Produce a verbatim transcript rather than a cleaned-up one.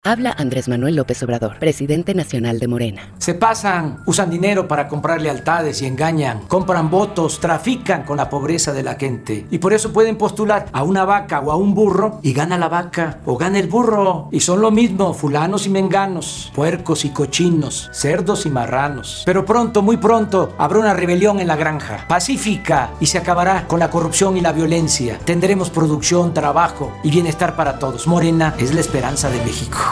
Habla Andrés Manuel López Obrador, presidente nacional de Morena. Se pasan, usan dinero para comprar lealtades y engañan, compran votos, trafican con la pobreza de la gente. Y por eso pueden postular a una vaca o a un burro y gana la vaca o gana el burro. Y son lo mismo, fulanos y menganos, puercos y cochinos, cerdos y marranos. Pero pronto, muy pronto, habrá una rebelión en la granja, pacífica, y se acabará con la corrupción y la violencia. Tendremos producción, trabajo y bienestar para todos. Morena es la esperanza de México.